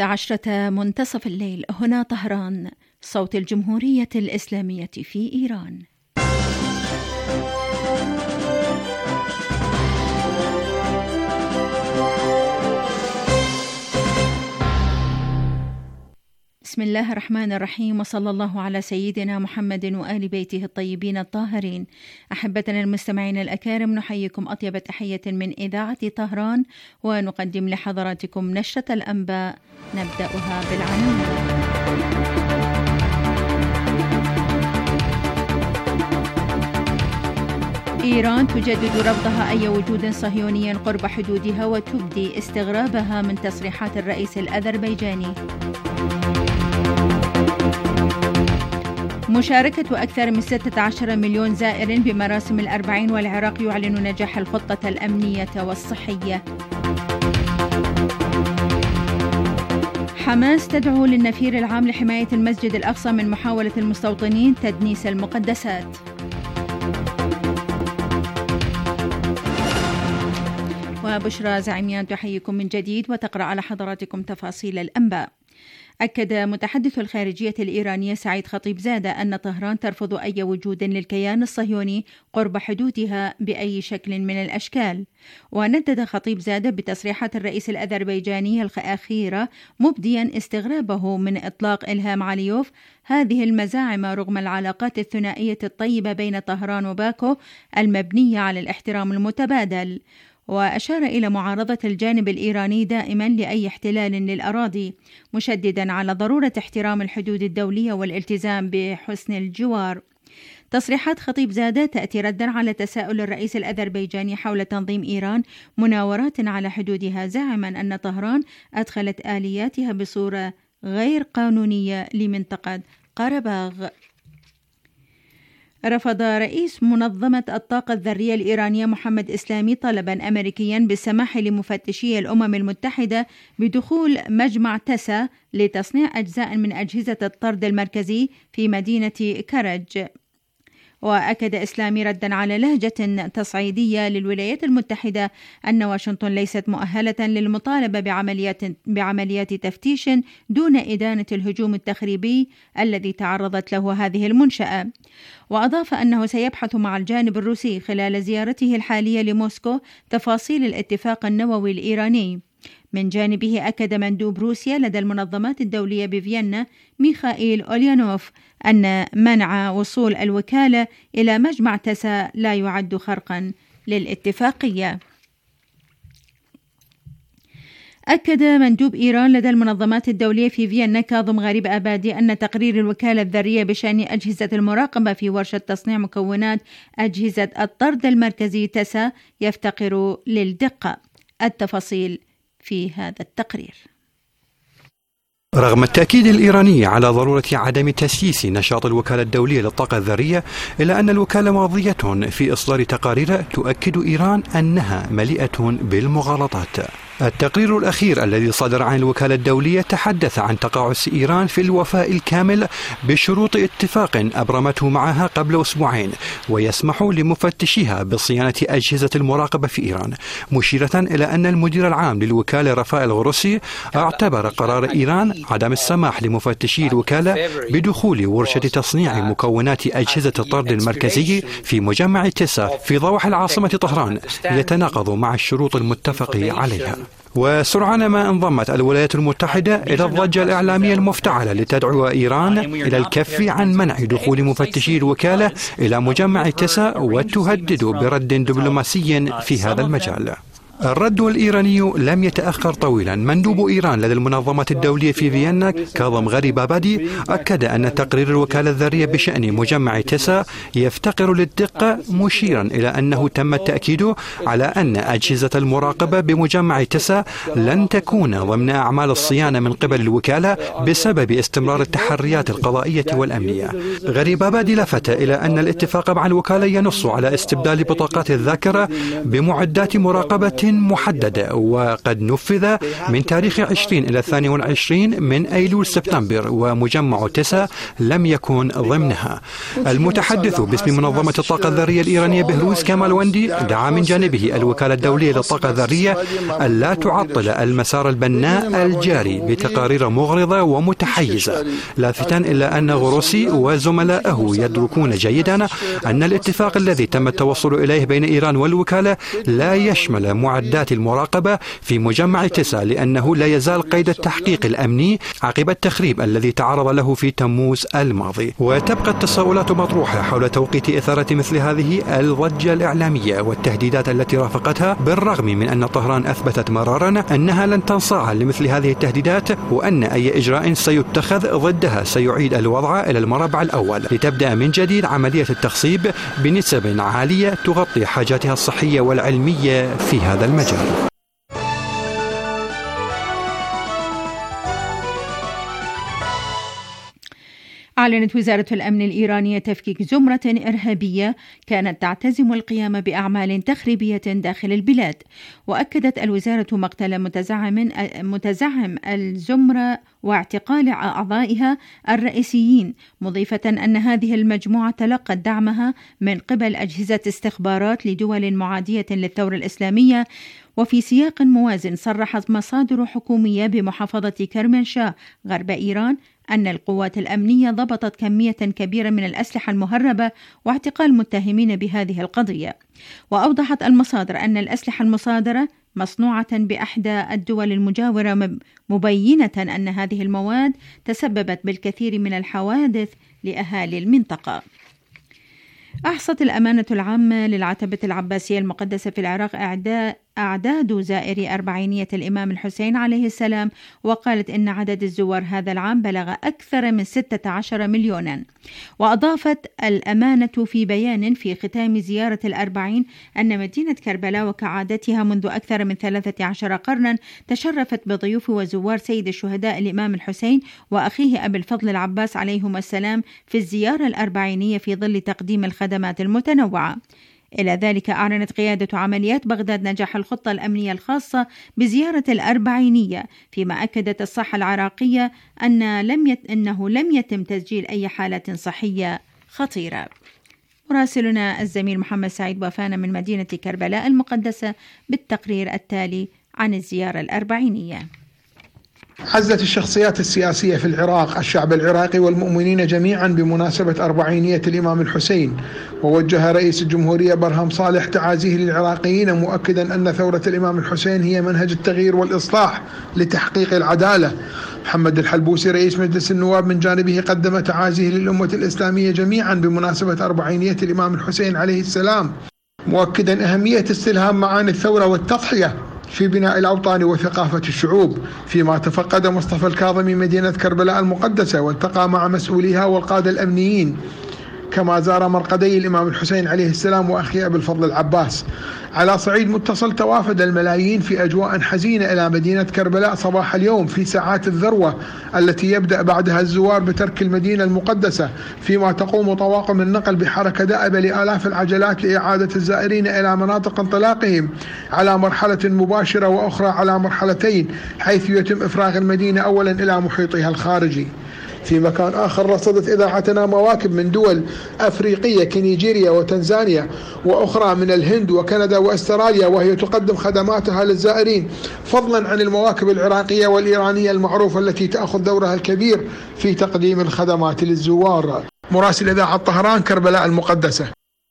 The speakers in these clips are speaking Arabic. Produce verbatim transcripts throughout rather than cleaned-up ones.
الأحد عشرة منتصف الليل، هنا طهران، صوت الجمهورية الإسلامية في إيران. بسم الله الرحمن الرحيم، وصلى الله على سيدنا محمد وآل بيته الطيبين الطاهرين. أحبتنا المستمعين الأكارم، نحييكم أطيب تحية من إذاعة طهران، ونقدم لحضراتكم نشرة الأنباء نبدأها بالعناوين. إيران تجدد رفضها أي وجود صهيوني قرب حدودها، وتبدي استغرابها من تصريحات الرئيس الأذربيجاني. مشاركة أكثر من ستة عشر مليون زائر بمراسم الأربعين، والعراق يعلن نجاح الخطة الأمنية والصحية. حماس تدعو للنفير العام لحماية المسجد الأقصى من محاولة المستوطنين تدنيس المقدسات. وبشرى زعيميان تحييكم من جديد وتقرأ على حضراتكم تفاصيل الأنباء. أكد متحدث الخارجية الإيرانية سعيد خطيبزادة أن طهران ترفض أي وجود للكيان الصهيوني قرب حدودها بأي شكل من الأشكال. وندد خطيبزادة بتصريحات الرئيس الأذربيجاني الأخيرة، مبديا استغرابه من إطلاق إلهام عليوف هذه المزاعم رغم العلاقات الثنائية الطيبة بين طهران وباكو المبنية على الاحترام المتبادل. وأشار إلى معارضة الجانب الإيراني دائما لأي احتلال للأراضي، مشددا على ضرورة احترام الحدود الدولية والالتزام بحسن الجوار. تصريحات خطيبزادة تأتي ردا على تساؤل الرئيس الأذربيجاني حول تنظيم إيران مناورات على حدودها، زاعما أن طهران أدخلت آلياتها بصورة غير قانونية لمنطقة قرباغ. رفض رئيس منظمة الطاقة الذرية الإيرانية محمد إسلامي طلبا أمريكيا بالسماح لمفتشي الأمم المتحدة بدخول مجمع تسا لتصنيع أجزاء من أجهزة الطرد المركزي في مدينة كرج. وأكد إسلامي ردا على لهجة تصعيدية للولايات المتحدة أن واشنطن ليست مؤهلة للمطالبة بعمليات, بعمليات تفتيش دون إدانة الهجوم التخريبي الذي تعرضت له هذه المنشأة. وأضاف أنه سيبحث مع الجانب الروسي خلال زيارته الحالية لموسكو تفاصيل الاتفاق النووي الإيراني. من جانبه أكد مندوب روسيا لدى المنظمات الدولية بفيينا ميخائيل أوليانوف أن منع وصول الوكالة إلى مجمع تسا لا يعد خرقا للاتفاقية. أكد مندوب إيران لدى المنظمات الدولية في فيينا كاظم غريب أبادي أن تقرير الوكالة الذرية بشأن أجهزة المراقبة في ورشة تصنيع مكونات أجهزة الطرد المركزي تسا يفتقر للدقة. التفاصيل في هذا التقرير. رغم التأكيد الإيراني على ضرورة عدم تسييس نشاط الوكالة الدولية للطاقة الذرية، إلا أن الوكالة ماضية في إصدار تقارير تؤكد إيران أنها مليئة بالمغالطات. التقرير الأخير الذي صدر عن الوكالة الدولية تحدث عن تقاعس إيران في الوفاء الكامل بشروط اتفاق أبرمته معها قبل أسبوعين، ويسمح لمفتشيها بصيانة أجهزة المراقبة في إيران، مشيرة إلى أن المدير العام للوكالة رفائل الغروسي اعتبر قرار إيران عدم السماح لمفتشي الوكالة بدخول ورشة تصنيع مكونات أجهزة الطرد المركزي في مجمع تسا في ضواحي العاصمة طهران يتناقض مع الشروط المتفق عليها. وسرعان ما انضمت الولايات المتحدة إلى الضجة الإعلامية المفتعلة لتدعو إيران إلى الكف عن منع دخول مفتشي الوكالة إلى مجمع تسا، وتهدد برد دبلوماسي في هذا المجال. الرد الإيراني لم يتأخر طويلا. مندوب إيران لدى المنظمة الدولية في فيينا كاظم غريب أبادي أكد أن تقرير الوكالة الذرية بشأن مجمع تسا يفتقر للدقة، مشيرا إلى أنه تم التأكيد على أن أجهزة المراقبة بمجمع تسا لن تكون ضمن أعمال الصيانة من قبل الوكالة بسبب استمرار التحريات القضائية والأمنية. غريب أبادي لفت إلى أن الاتفاق مع الوكالة ينص على استبدال بطاقات الذاكرة بمعدات مراقبة محددة، وقد نفذ من تاريخ عشرين إلى الثاني والعشرين من أيلول سبتمبر، ومجمع تسا لم يكن ضمنها. المتحدث باسم منظمة الطاقة الذرية الإيرانية بهروز كمالوندي دعا من جانبه الوكالة الدولية للطاقة الذرية ألا تعطل المسار البناء الجاري بتقارير مغرضة ومتحيزة، لافتا إلى أن غروسي وزملائه يدركون جيدا أن الاتفاق الذي تم التوصل إليه بين إيران والوكالة لا يشمل معدات المراقبة في مجمع تسا، لأنه لا يزال قيد التحقيق الأمني عقب التخريب الذي تعرض له في تموز الماضي. وتبقى التساؤلات مطروحة حول توقيت إثارة مثل هذه الضجة الإعلامية والتهديدات التي رافقتها، بالرغم من أن طهران أثبتت مرارا أنها لن تنصاع لمثل هذه التهديدات، وأن أي إجراء سيتخذ ضدها سيعيد الوضع إلى المربع الأول لتبدأ من جديد عملية التخصيب بنسب عالية تغطي حاجاتها الصحية والعلمية في هذا المجال. أعلنت وزارة الأمن الإيرانية تفكيك زمرة إرهابية كانت تعتزم القيام بأعمال تخريبية داخل البلاد. وأكدت الوزارة مقتل متزعم متزعم الزمرة واعتقال أعضائها الرئيسيين، مضيفة أن هذه المجموعة تلقت دعمها من قبل أجهزة استخبارات لدول معادية للثورة الإسلامية. وفي سياق موازن صرحت مصادر حكومية بمحافظة كرمانشاه غرب إيران أن القوات الأمنية ضبطت كمية كبيرة من الأسلحة المهربة واعتقال متهمين بهذه القضية. وأوضحت المصادر أن الأسلحة المصادرة مصنوعة بإحدى الدول المجاورة، مبينة أن هذه المواد تسببت بالكثير من الحوادث لأهالي المنطقة. أحصت الأمانة العامة للعتبة العباسية المقدسة في العراق أعداد زائري أربعينية الإمام الحسين عليه السلام، وقالت إن عدد الزوار هذا العام بلغ أكثر من ستة عشر مليونا. وأضافت الأمانة في بيان في ختام زيارة الأربعين أن مدينة كربلاء وكعادتها منذ أكثر من ثلاثة عشر قرنا تشرفت بضيوف وزوار سيد الشهداء الإمام الحسين وأخيه أبي الفضل العباس عليهما السلام في الزيارة الأربعينية في ظل تقديم الخدمات المتنوعة. إلى ذلك أعلنت قيادة عمليات بغداد نجاح الخطة الأمنية الخاصة بزيارة الأربعينية، فيما أكدت الصحة العراقية أن لم يت... أنه لم يتم تسجيل أي حالة صحية خطيرة. مراسلنا الزميل محمد سعيد وفانا من مدينة كربلاء المقدسة بالتقرير التالي عن الزيارة الأربعينية. عزت الشخصيات السياسية في العراق الشعب العراقي والمؤمنين جميعا بمناسبة أربعينية الإمام الحسين، ووجه رئيس الجمهورية برهم صالح تعازيه للعراقيين مؤكدا أن ثورة الإمام الحسين هي منهج التغيير والإصلاح لتحقيق العدالة. محمد الحلبوسي رئيس مجلس النواب من جانبه قدم تعازيه للأمة الإسلامية جميعا بمناسبة أربعينية الإمام الحسين عليه السلام، مؤكدا أهمية استلهام معاني الثورة والتضحية في بناء الأوطان وثقافة الشعوب. فيما تفقد مصطفى الكاظمي مدينة كربلاء المقدسة والتقى مع مسؤوليها والقادة الأمنيين، كما زار مرقدي الإمام الحسين عليه السلام وأخيه أبي الفضل العباس. على صعيد متصل توافد الملايين في أجواء حزينة إلى مدينة كربلاء صباح اليوم في ساعات الذروة التي يبدأ بعدها الزوار بترك المدينة المقدسة، فيما تقوم طواقم النقل بحركة دائبة لآلاف العجلات لإعادة الزائرين إلى مناطق انطلاقهم على مرحلة مباشرة وأخرى على مرحلتين، حيث يتم إفراغ المدينة أولا إلى محيطها الخارجي. في مكان آخر رصدت إذاعتنا مواكب من دول أفريقية كنيجيريا وتنزانيا وأخرى من الهند وكندا وأستراليا، وهي تقدم خدماتها للزائرين فضلا عن المواكب العراقية والإيرانية المعروفة التي تأخذ دورها الكبير في تقديم الخدمات للزوار. مراسل إذاعة طهران كربلاء المقدسة.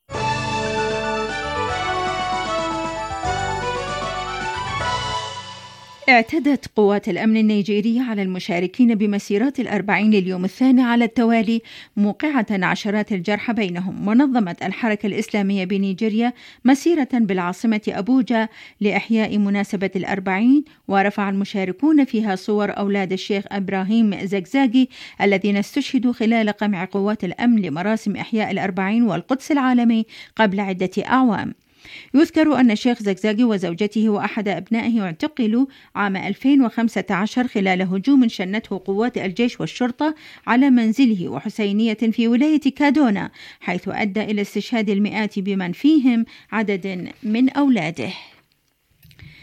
اعتدت قوات الأمن النيجيرية على المشاركين بمسيرات الأربعين لليوم الثاني على التوالي، موقعة عشرات الجرحى بينهم. ونظمت الحركة الإسلامية بنيجيريا مسيرة بالعاصمة أبوجا لإحياء مناسبة الأربعين، ورفع المشاركون فيها صور أولاد الشيخ إبراهيم زكزاكي الذين استشهدوا خلال قمع قوات الأمن لمراسم إحياء الأربعين والقدس العالمي قبل عدة أعوام. يذكر أن الشيخ زكزاكي وزوجته وأحد أبنائه اعتقلوا عام ألفين وخمسة عشر خلال هجوم شنته قوات الجيش والشرطة على منزله وحسينية في ولاية كادونا، حيث أدى إلى استشهاد المئات بمن فيهم عدد من أولاده.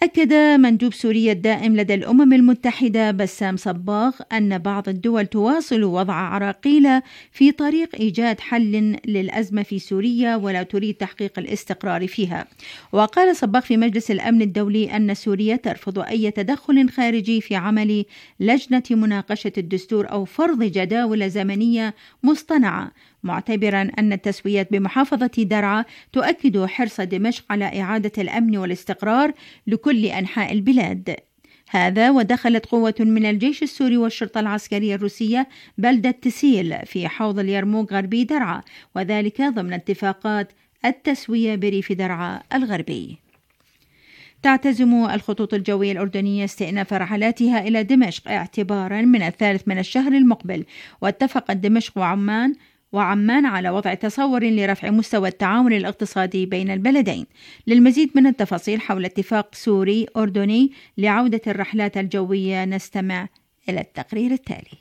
أكد مندوب سوريا الدائم لدى الأمم المتحدة بسام صباغ أن بعض الدول تواصل وضع عراقيل في طريق إيجاد حل للأزمة في سوريا ولا تريد تحقيق الاستقرار فيها. وقال صباغ في مجلس الأمن الدولي أن سوريا ترفض أي تدخل خارجي في عمل لجنة مناقشة الدستور أو فرض جداول زمنية مصطنعة، معتبرا أن التسويات بمحافظة درعا تؤكد حرص دمشق على إعادة الأمن والاستقرار لكل أنحاء البلاد. هذا ودخلت قوة من الجيش السوري والشرطة العسكرية الروسية بلدة تسيل في حوض اليرموك غربي درعا، وذلك ضمن اتفاقات التسوية بريف درعا الغربي. تعتزم الخطوط الجوية الأردنية استئناف رحلاتها إلى دمشق اعتبارا من الثالث من الشهر المقبل، واتفقت دمشق وعمان وعمان على وضع تصور لرفع مستوى التعاون الاقتصادي بين البلدين. للمزيد من التفاصيل حول اتفاق سوري أردني لعودة الرحلات الجوية نستمع إلى التقرير التالي.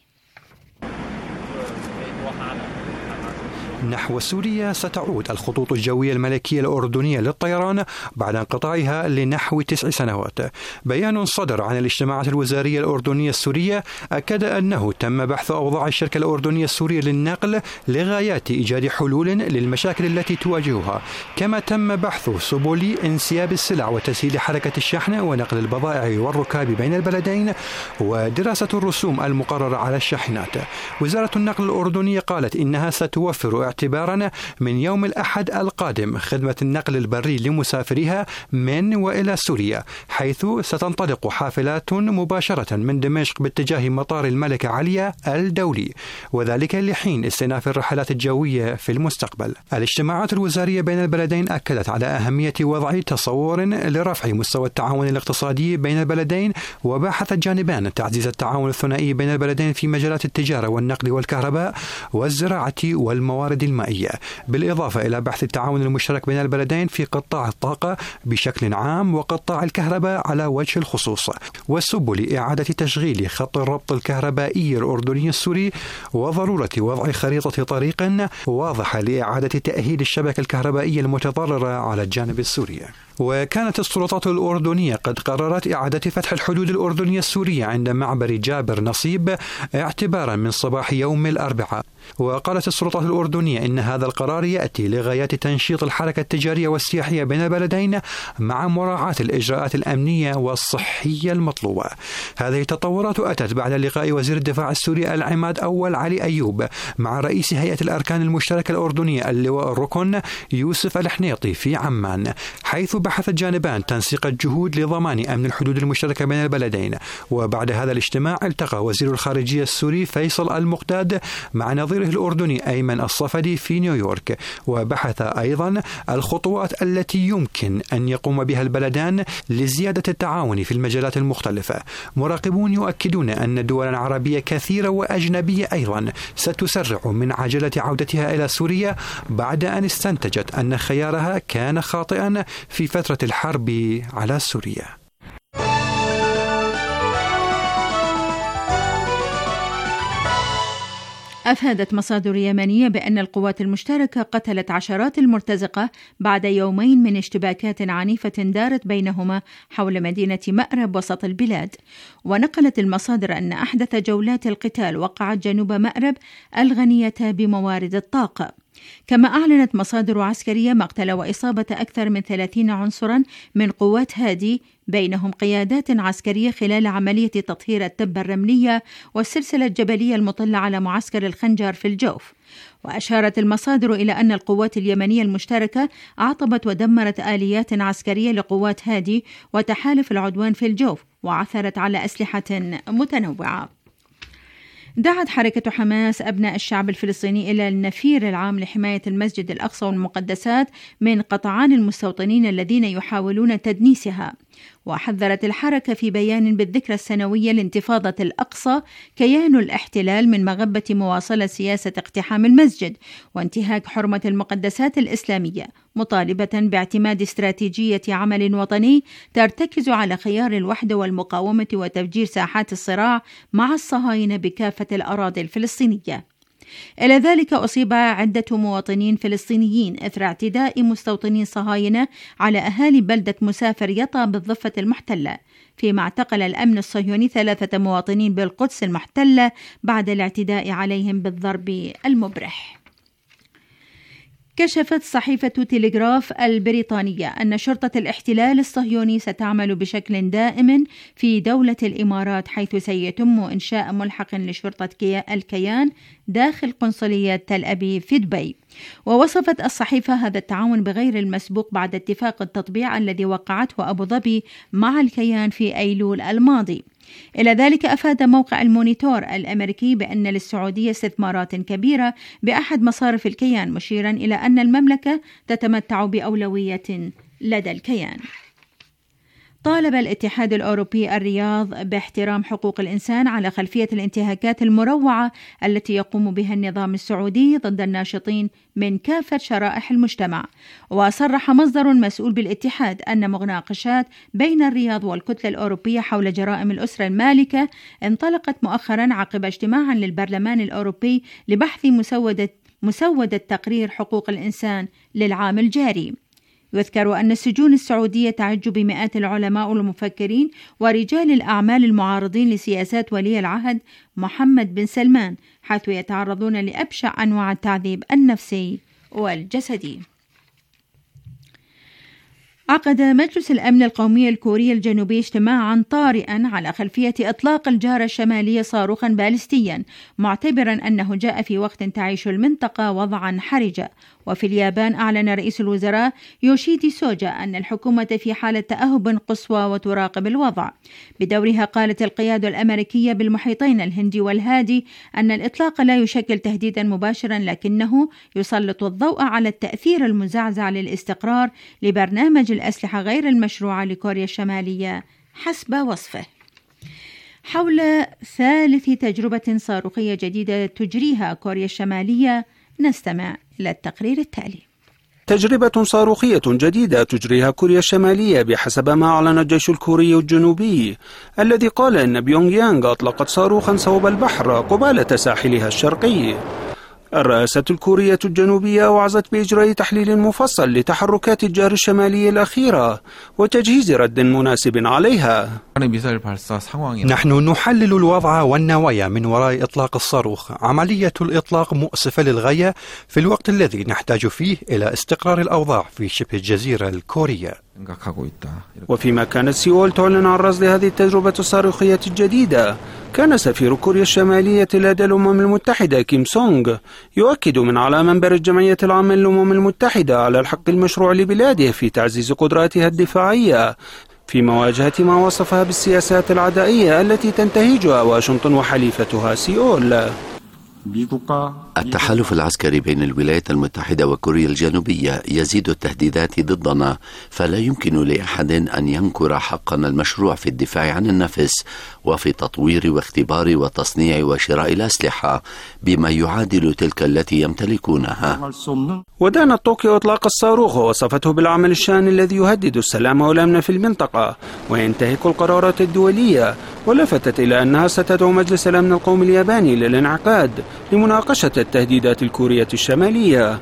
نحو سوريا ستعود الخطوط الجوية الملكية الأردنية للطيران بعد انقطاعها لنحو تسع سنوات. بيان صدر عن الاجتماعات الوزارية الأردنية السورية أكد أنه تم بحث أوضاع الشركة الأردنية السورية للنقل لغاية إيجاد حلول للمشاكل التي تواجهها، كما تم بحث سبل انسياب السلع وتسهيل حركة الشحن ونقل البضائع والركاب بين البلدين ودراسة الرسوم المقررة على الشاحنات. وزارة النقل الأردنية قالت إنها ستوفر اعتبارا من يوم الأحد القادم خدمة النقل البري لمسافريها من وإلى سوريا، حيث ستنطلق حافلات مباشرة من دمشق باتجاه مطار الملكة عليا الدولي، وذلك لحين استئناف الرحلات الجوية في المستقبل. الاجتماعات الوزارية بين البلدين أكدت على أهمية وضع تصور لرفع مستوى التعاون الاقتصادي بين البلدين، وباحث الجانبان تعزيز التعاون الثنائي بين البلدين في مجالات التجارة والنقل والكهرباء والزراعة والموارد المائية، بالإضافة إلى بحث التعاون المشترك بين البلدين في قطاع الطاقة بشكل عام وقطاع الكهرباء على وجه الخصوص، والسبل إعادة تشغيل خط الربط الكهربائي الأردني السوري، وضرورة وضع خريطة طريق واضحة لإعادة تأهيل الشبكة الكهربائية المتضررة على الجانب السوري. وكانت السلطات الأردنية قد قررت إعادة فتح الحدود الأردنية السورية عند معبر جابر نصيب اعتبارا من صباح يوم الأربعاء. وقالت السلطات الأردنية إن هذا القرار يأتي لغاية تنشيط الحركة التجارية والسياحية بين البلدين مع مراعاة الإجراءات الأمنية والصحية المطلوبة. هذه التطورات أتت بعد لقاء وزير الدفاع السوري العماد أول علي أيوب مع رئيس هيئة الأركان المشتركة الأردنية اللواء الركن يوسف الحنيطي في عمان، حيث بحث الجانبان تنسيق الجهود لضمان أمن الحدود المشتركة بين البلدين. وبعد هذا الاجتماع التقى وزير الخارجية السوري فيصل المقداد مع نظيره الأردني أيمن الصفدي في نيويورك، وبحث أيضا الخطوات التي يمكن أن يقوم بها البلدان لزيادة التعاون في المجالات المختلفة. مراقبون يؤكدون أن دولا عربية كثيرة وأجنبية أيضا ستسرع من عجلة عودتها إلى سوريا بعد أن استنتجت أن خيارها كان خاطئا في فترة الحرب على سوريا. أفادت مصادر يمنية بأن القوات المشتركة قتلت عشرات المرتزقة بعد يومين من اشتباكات عنيفة دارت بينهما حول مدينة مأرب وسط البلاد. ونقلت المصادر أن أحدث جولات القتال وقعت جنوب مأرب الغنية بموارد الطاقة. كما أعلنت مصادر عسكرية مقتل وإصابة أكثر من ثلاثين عنصرا من قوات هادي، بينهم قيادات عسكرية خلال عملية تطهير التبة الرملية والسلسلة الجبلية المطلة على معسكر الخنجر في الجوف. وأشارت المصادر إلى أن القوات اليمنية المشتركة أعطبت ودمرت آليات عسكرية لقوات هادي وتحالف العدوان في الجوف، وعثرت على أسلحة متنوعة. دعت حركة حماس أبناء الشعب الفلسطيني إلى النفير العام لحماية المسجد الأقصى والمقدسات من قطعان المستوطنين الذين يحاولون تدنيسها. وحذرت الحركة في بيان بالذكرى السنوية لانتفاضة الأقصى كيان الاحتلال من مغبة مواصلة سياسة اقتحام المسجد وانتهاك حرمة المقدسات الإسلامية، مطالبة باعتماد استراتيجية عمل وطني ترتكز على خيار الوحدة والمقاومة وتفجير ساحات الصراع مع الصهاينة بكافة الأراضي الفلسطينية. إلى ذلك أصيب عدة مواطنين فلسطينيين إثر اعتداء مستوطنين صهاينة على أهالي بلدة مسافر يطا بالضفة المحتلة، فيما اعتقل الأمن الصهيوني ثلاثة مواطنين بالقدس المحتلة بعد الاعتداء عليهم بالضرب المبرح. كشفت صحيفة تيليغراف البريطانية أن شرطة الاحتلال الصهيوني ستعمل بشكل دائم في دولة الإمارات، حيث سيتم إنشاء ملحق لشرطة الكيان داخل قنصلية تل أبيب في دبي. ووصفت الصحيفة هذا التعاون بغير المسبوق بعد اتفاق التطبيع الذي وقعته أبو ظبي مع الكيان في أيلول الماضي. إلى ذلك أفاد موقع المونيتور الأمريكي بأن للسعودية استثمارات كبيرة بأحد مصارف الكيان، مشيرا إلى أن المملكة تتمتع بأولوية لدى الكيان. طالب الاتحاد الأوروبي الرياض باحترام حقوق الإنسان على خلفية الانتهاكات المروعة التي يقوم بها النظام السعودي ضد الناشطين من كافة شرائح المجتمع. وصرح مصدر مسؤول بالاتحاد أن مناقشات بين الرياض والكتلة الأوروبية حول جرائم الأسرة المالكة انطلقت مؤخرا عقب اجتماع للبرلمان الأوروبي لبحث مسودة مسودة تقرير حقوق الإنسان للعام الجاري. يذكر أن السجون السعودية تعج بمئات العلماء والمفكرين ورجال الأعمال المعارضين لسياسات ولي العهد محمد بن سلمان، حيث يتعرضون لأبشع أنواع التعذيب النفسي والجسدي. عقد مجلس الأمن القومي الكوري الجنوبي اجتماعا طارئا على خلفية إطلاق الجارة الشمالية صاروخا باليستيا، معتبرا أنه جاء في وقت تعيش المنطقة وضعا حرجا. وفي اليابان أعلن رئيس الوزراء يوشيدي سوجا أن الحكومة في حالة تأهب قصوى وتراقب الوضع. بدورها قالت القيادة الأمريكية بالمحيطين الهندي والهادي أن الإطلاق لا يشكل تهديدا مباشرا، لكنه يسلط الضوء على التأثير المزعزع للاستقرار لبرنامج الأسلحة غير المشروعة لكوريا الشمالية حسب وصفه. حول ثالث تجربة صاروخية جديدة تجريها كوريا الشمالية نستمع إلى التقرير التالي. تجربة صاروخية جديدة تجريها كوريا الشمالية بحسب ما أعلن الجيش الكوري الجنوبي، الذي قال إن بيونغ يانغ أطلقت صاروخا صوب البحر قبالة ساحلها الشرقي. الرئاسة الكورية الجنوبية وعزت بإجراء تحليل مفصل لتحركات الجار الشمالي الأخيرة وتجهيز رد مناسب عليها. نحن نحلل الوضع والنوايا من وراء إطلاق الصاروخ. عملية الإطلاق مؤسفة للغاية في الوقت الذي نحتاج فيه إلى استقرار الأوضاع في شبه الجزيرة الكورية. وفيما كانت سيول تعلن عن رصد هذه التجربة الصاروخية الجديدة، كان سفير كوريا الشمالية لدى الأمم المتحدة كيم سونغ يؤكد من على منبر الجمعية العامة للأمم المتحدة على الحق المشروع لبلاده في تعزيز قدراتها الدفاعية في مواجهة ما وصفها بالسياسات العدائية التي تنتهجها واشنطن وحليفتها سيول. التحالف العسكري بين الولايات المتحدة وكوريا الجنوبية يزيد التهديدات ضدنا، فلا يمكن لأحد أن ينكر حقنا المشروع في الدفاع عن النفس وفي تطوير واختبار وتصنيع وشراء الأسلحة بما يعادل تلك التي يمتلكونها. ودانت طوكيو إطلاق الصاروخ ووصفته بالعمل الشان الذي يهدد السلام والأمن في المنطقة وينتهك القرارات الدولية، ولفتت إلى أنها ستدعو مجلس الأمن القومي الياباني للانعقاد لمناقشة التهديدات الكورية الشمالية.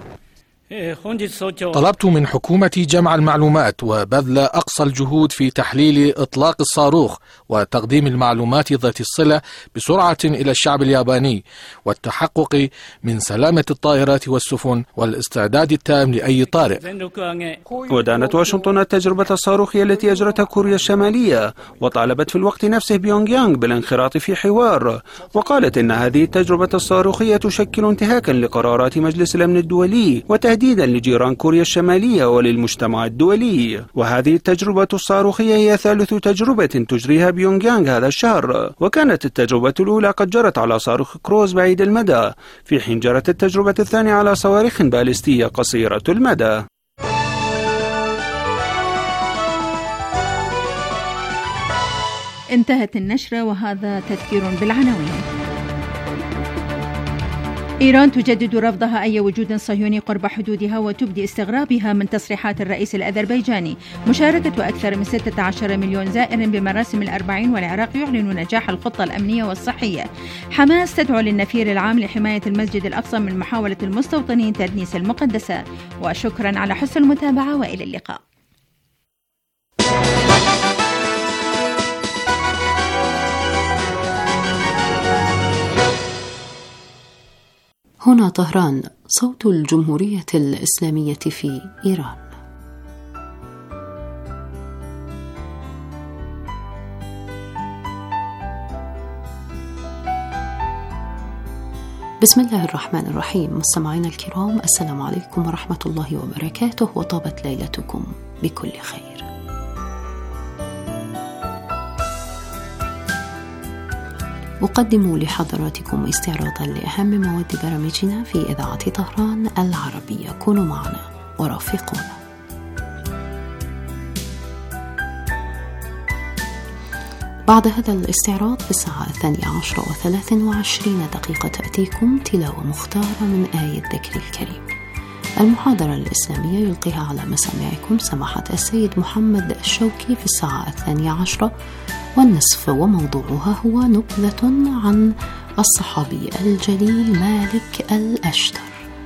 طلبت من حكومتي جمع المعلومات وبذل أقصى الجهود في تحليل إطلاق الصاروخ وتقديم المعلومات ذات الصلة بسرعة إلى الشعب الياباني والتحقق من سلامة الطائرات والسفن والاستعداد التام لأي طارئ. ودانت واشنطن التجربة الصاروخية التي أجرتها كوريا الشمالية، وطالبت في الوقت نفسه بيونغ يانغ بالانخراط في حوار، وقالت إن هذه التجربة الصاروخية تشكل انتهاكا لقرارات مجلس الأمن الدولي وتهديدا لجيران كوريا الشمالية وللمجتمع الدولي. وهذه التجربة الصاروخية هي ثالث تجربة تجريها بيونغ يانغ هذا الشهر، وكانت التجربة الأولى قد جرت على صاروخ كروز بعيد المدى، في حين جرت التجربة الثانية على صواريخ باليستية قصيرة المدى. انتهت النشرة وهذا تذكير بالعناوين. إيران تجدد رفضها أي وجود صهيوني قرب حدودها وتبدي استغرابها من تصريحات الرئيس الأذربيجاني. مشاركة أكثر من ستة عشر مليون زائر بمراسم الأربعين، والعراق يعلن نجاح الخطة الأمنية والصحية. حماس تدعو للنفير العام لحماية المسجد الأقصى من محاولة المستوطنين تدنيس المقدسة. وشكرا على حسن المتابعة وإلى اللقاء. هنا طهران، صوت الجمهورية الإسلامية في إيران. بسم الله الرحمن الرحيم. مستمعينا الكرام، السلام عليكم ورحمة الله وبركاته، وطابت ليلتكم بكل خير. أقدم لحضراتكم استعراضا لأهم مواد برامجنا في إذاعة طهران العربية. كونوا معنا ورافقونا. بعد هذا الاستعراض في الساعة الثانية عشرة وثلاث وعشرين دقيقة تأتيكم تلاوة مختارة من آية ذكر الكريم. المحاضرة الإسلامية يلقيها على مسامعكم سماحة السيد محمد الشوكي في الساعة الثانية عشرة والنصف، وموضوعها هو نبذة عن الصحابي الجليل مالك الأشتر.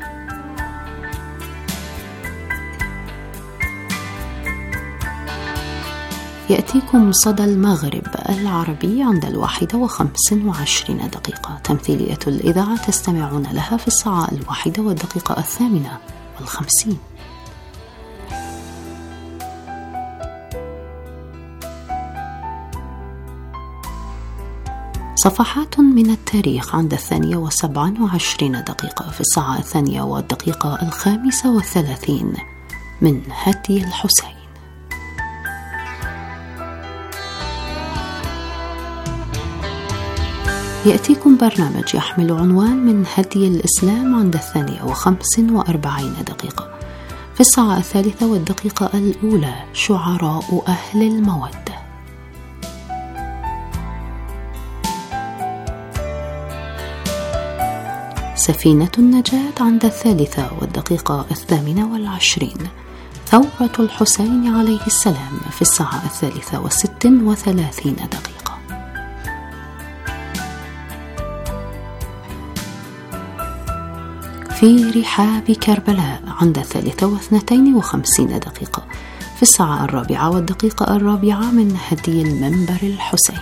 يأتيكم صدى المغرب العربي عند الواحدة وخمس وعشرين دقيقة. تمثيلية الإذاعة تستمعون لها في الساعة الواحدة والدقيقة الثامنة والخمسين. صفحات من التاريخ عند الثانية وسبع وعشرين دقيقة في الساعة الثانية والدقيقة الخامسة والثلاثين من هدي الحسين. يأتيكم برنامج يحمل عنوان من هدي الإسلام عند الثانية وخمس وأربعين دقيقة في الساعة الثالثة والدقيقة الأولى شعراء أهل المودة. سفينة النجاة عند الثالثة والدقيقة الثامنة والعشرين. ثورة الحسين عليه السلام في الساعة الثالثة وست وثلاثين دقيقة. في رحاب كربلاء عند الثالثة واثنتين وخمسين دقيقة في الساعة الرابعة والدقيقة الرابعة من هدي المنبر الحسيني.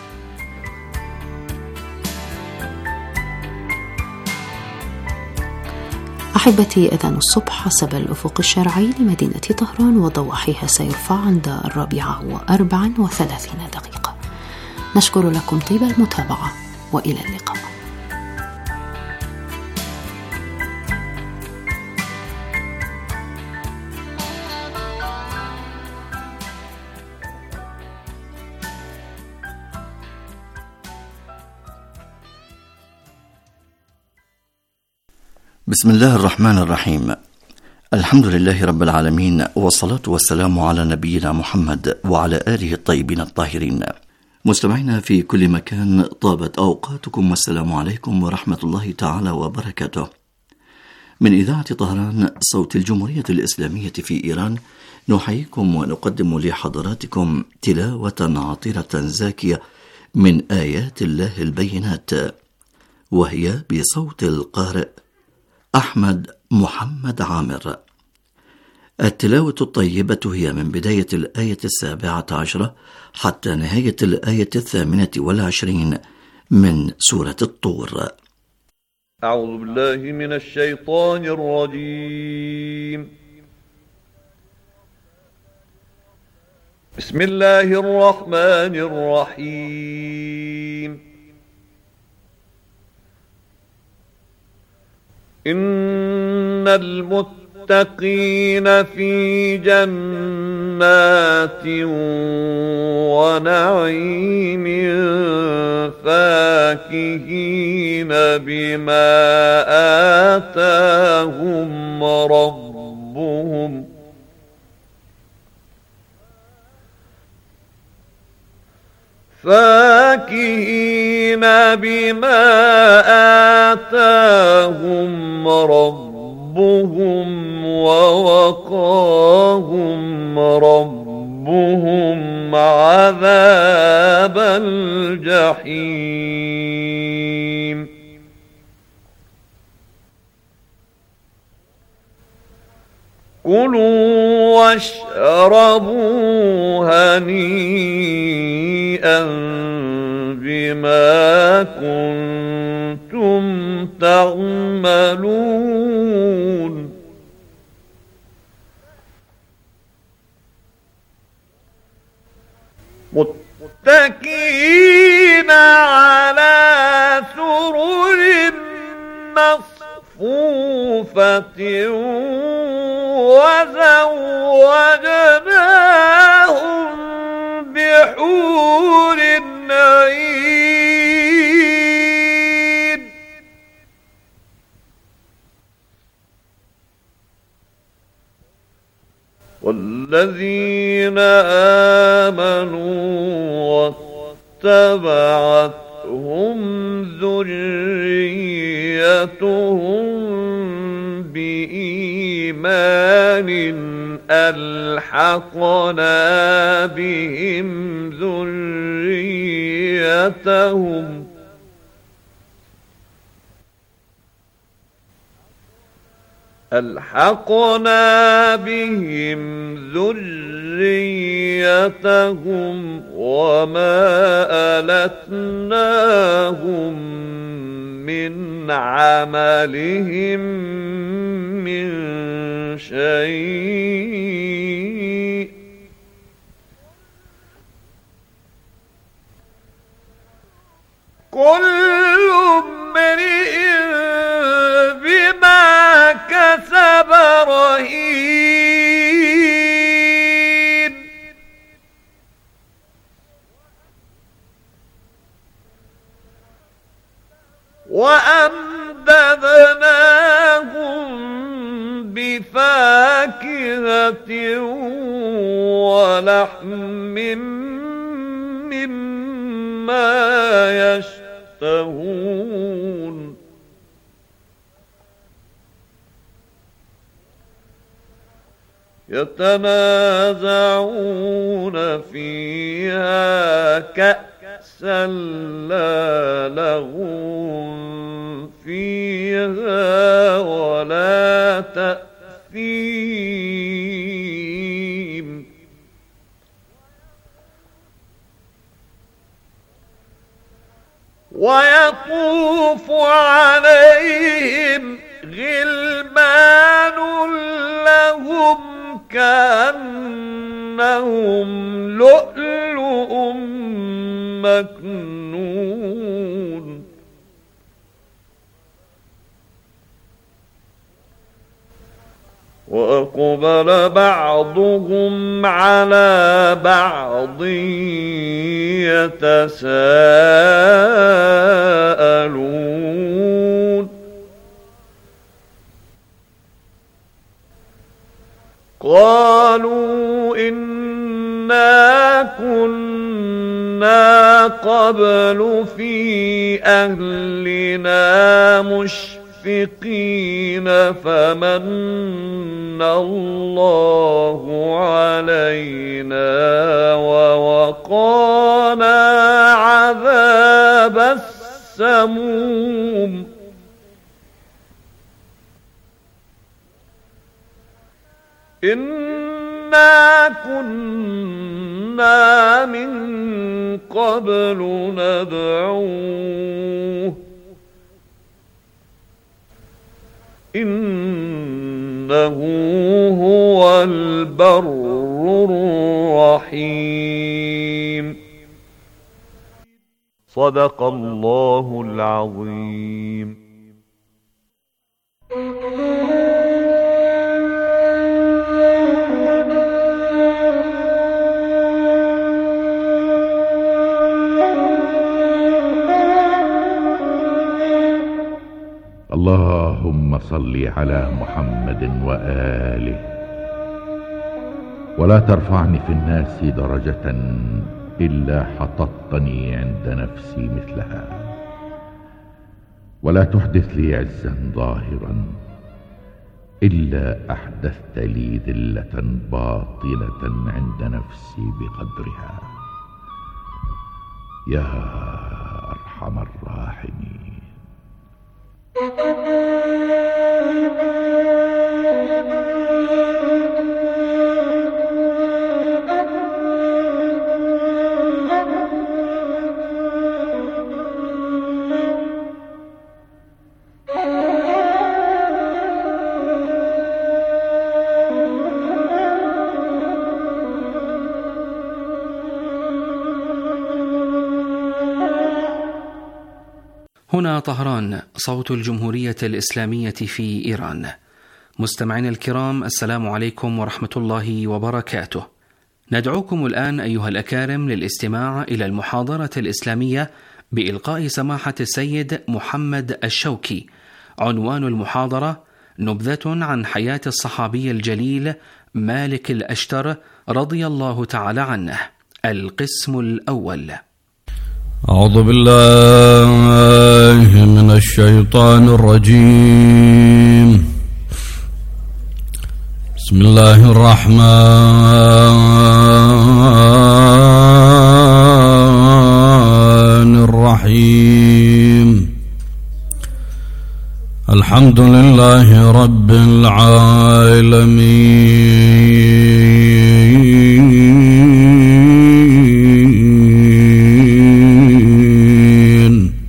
أحبتي، أذان الصبح حسب الأفق الشرعي لمدينة طهران وضواحيها سيرفع عند الرابعة وأربع وثلاثين دقيقة. نشكر لكم طيب المتابعة وإلى اللقاء. بسم الله الرحمن الرحيم. الحمد لله رب العالمين، والصلاة والسلام على نبينا محمد وعلى آله الطيبين الطاهرين. مستمعينا في كل مكان، طابت أوقاتكم، والسلام عليكم ورحمة الله تعالى وبركاته. من إذاعة طهران صوت الجمهورية الإسلامية في إيران نحييكم ونقدم لحضراتكم تلاوة عطرة زاكية من آيات الله البينات، وهي بصوت القارئ أحمد محمد عامر. التلاوة الطيبة هي من بداية الآية السابعة عشرة حتى نهاية الآية الثامنة والعشرين من سورة الطور. أعوذ بالله من الشيطان الرجيم. بسم الله الرحمن الرحيم. إن المتقين في جنات ونعيم فاكهين بما آتاهم ربهم فاكهين بما آتاهم ربهم ووقاهم ربهم عذاب الجحيم كلوا واشربوا هنيئا بما كنتم تعملون متكئين على سرر مصفوفة وزوجناهم بحور عين والذين آمنوا واتبعتهم ذريتهم بإيمان ألحقنا بهم ذريتهم ألحقنا بهم ذريتهم وما ألتناهم من عملهم من شيء كل امرئ بما كسب رهين وأمددناهم بفاكهة ولحم مما يشتهون يتنازعون فيها كأسا لا لغو فيها ولا تأثيم ويطوف عليهم غلمان لهم كأنهم لؤلؤ مكنون وأقبل بعضهم على بعض يتساءلون قالوا إنا كنا قبل في أهلنا مشفقين فمن الله علينا ووقانا عذاب السموم إنا كنا من قبل ندعوه إنه هو البر الرحيم صدق الله العظيم. اللهم صل على محمد وآله ولا ترفعني في الناس درجة إلا حططتني عند نفسي مثلها. ولا تحدث لي عزا ظاهرا إلا أحدثت لي ذلة باطنة عند نفسي بقدرها يا أرحم الراحمين. هنا طهران، صوت الجمهورية الإسلامية في إيران. مستمعين الكرام، السلام عليكم ورحمة الله وبركاته. ندعوكم الآن أيها الأكارم للاستماع إلى المحاضرة الإسلامية بإلقاء سماحة السيد محمد الشوكي. عنوان المحاضرة: نبذة عن حياة الصحابي الجليل مالك الأشتر رضي الله تعالى عنه. القسم الأول. أعوذ بالله من الشيطان الرجيم. بسم الله الرحمن الرحيم. الحمد لله رب العالمين،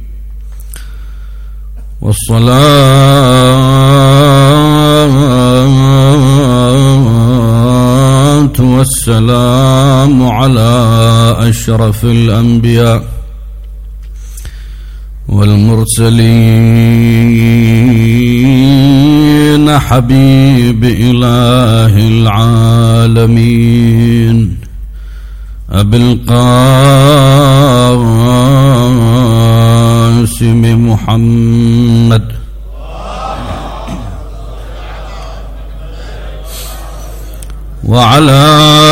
والصلاة والسلام على أشرف الأنبياء والمرسلين، حبيب إله العالمين أبي القاسم محمد وعلى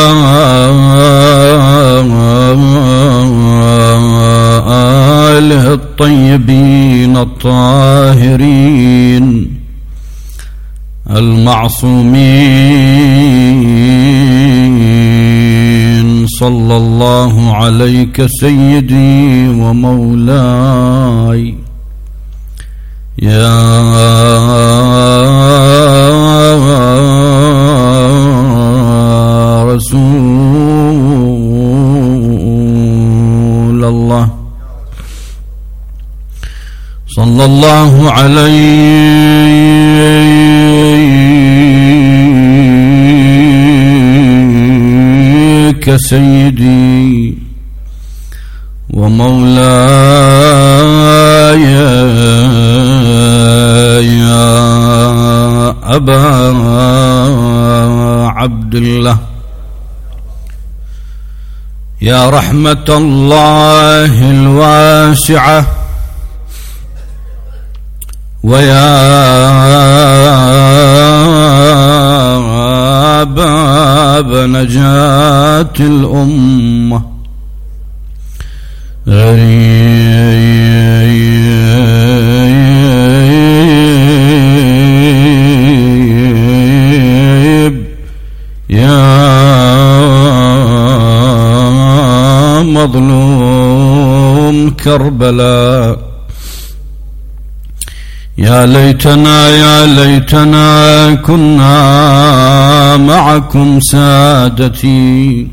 آله الطيبين الطاهرين المعصومين. صلى الله عليك سيدي ومولاي يا رسول الله. صلى الله عليك سيدي ومولاي يا أبا عبد الله، يا رحمة الله الواسعة، ويا باب نجاة الأمة، غريب يا مظلوم كربلاء. يا ليتنا يا ليتنا كنا معكم سادتي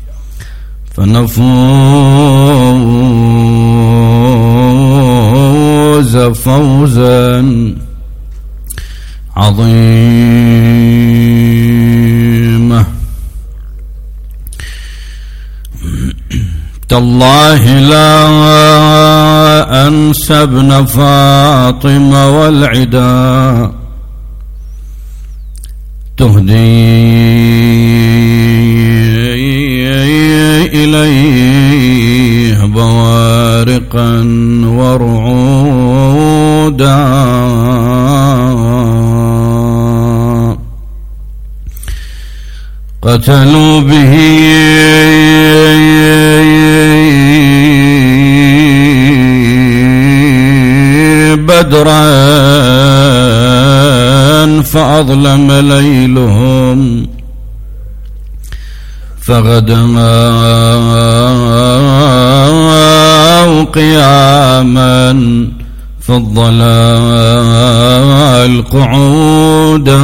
فنفوز فوزا عظيما. تالله لا أنسى ابن فاطمة والعدا تهدي إليه بوارقا ورعودا، قتلوا به بدرا فأظلم ليلهم فغدوا قياما في الضلال قعودا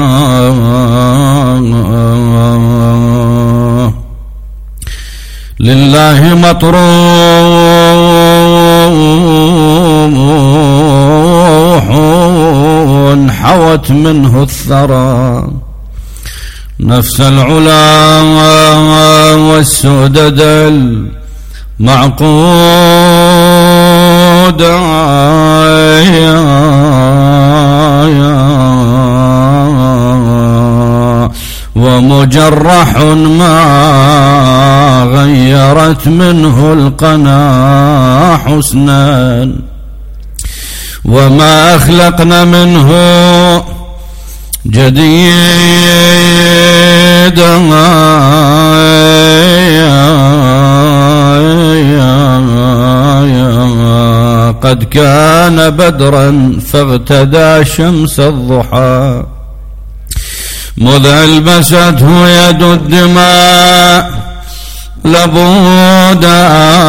لله مطروح حوت منه الثرى نفس العلا والسؤدد المعقود ومجرح ما غيرت منه القنا حسنا وما أخلقنا منه جديدا قد كان بدرا فاغتدى شمس الضحى مذ ألبسته يد الدماء لبودا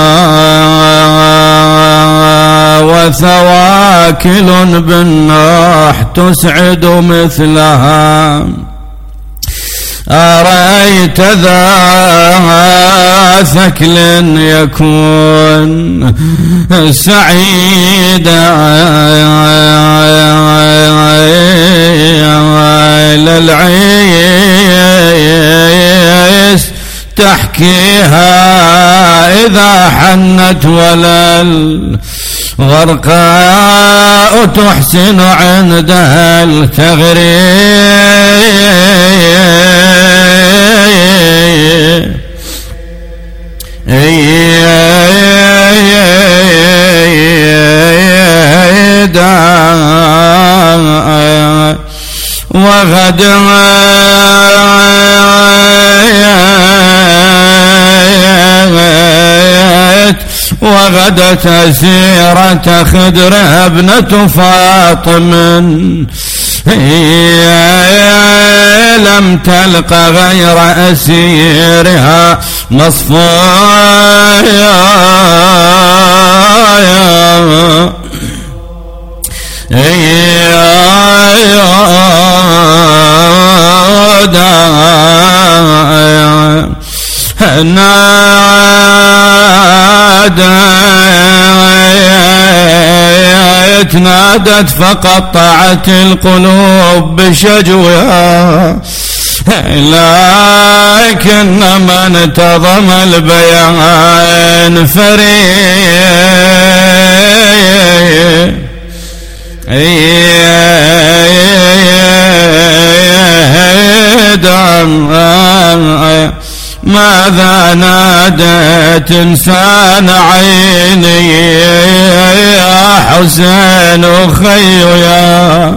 وثواكل بالنوح تسعد مثلها أرأيت ذا ثكل يكون سعيدا للعيس تحكيها إذا حنت ولا الغرقاء تحسن عندها التغريد وغدت وغدت أسيرة خدرها ابنة فاطم هي لم تلق غير أسيرها مصفايا نادت نادت فقطعت القلوب بشجوها لكن من انتظم البيان فريد ماذا نادت إنسان عيني يا حسين أخي يا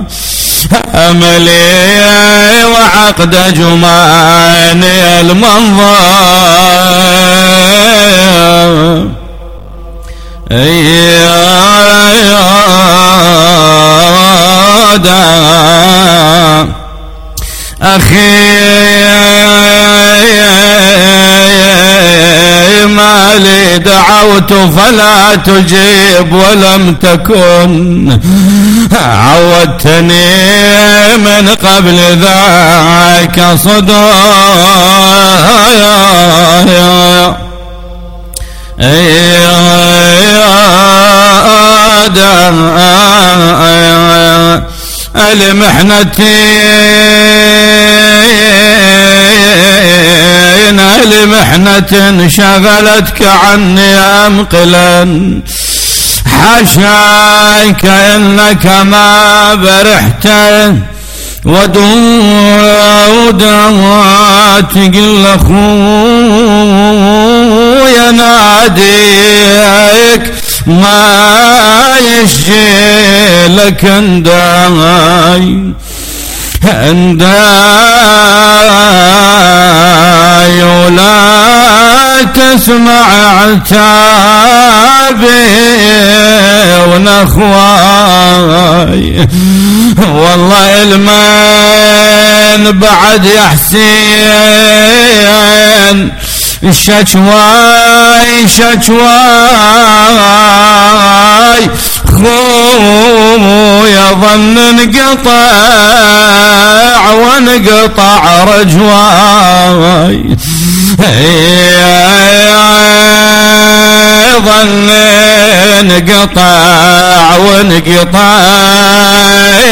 أملي وعقد جماني المنظر أخي ما لي دعوت فلا تجيب ولم تكن عودتني من قبل ذاك صدايا لمحنتين لمحنة شغلتك عني أمقلا حاشاك إنك ما برحت ودود تقل أخويا ناديك ما يشجي لك انداي انداي ولا تسمع عتابي ونخواي والله المن بعد يا حسين شكواي شكواي خويا ظن انقطع وانقطع رجواي ظن انقطع وانقطع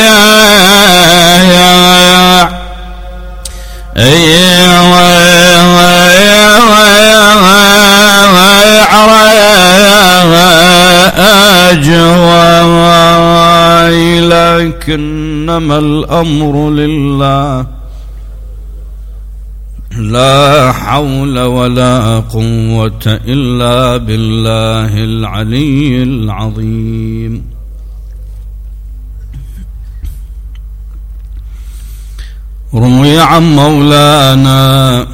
أجواي لكنما الأمر لله لا حول ولا قوة إلا بالله العلي العظيم. روي عن مولانا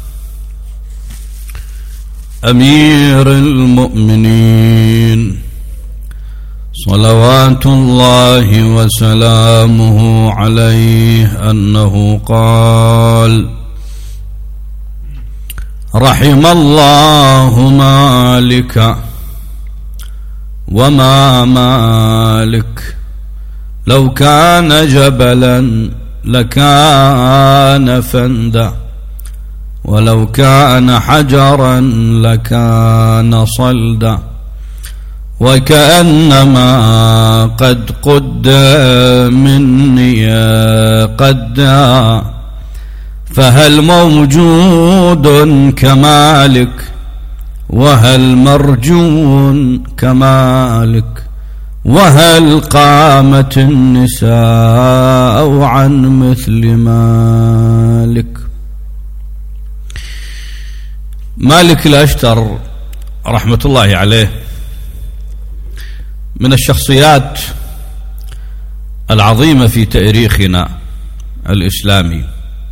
أمير المؤمنين صلوات الله وسلامه عليه أنه قال: رحم الله مالك وما مالك، لو كان جبلا لكان فندا، ولو كان حجرا لكان صلدا، وكأنما قد قد مني قدا، فهل موجود كمالك وهل مرجو كمالك، وهل قامت النساء عن مثل مالك. مالك الأشتر رحمة الله عليه من الشخصيات العظيمة في تاريخنا الإسلامي،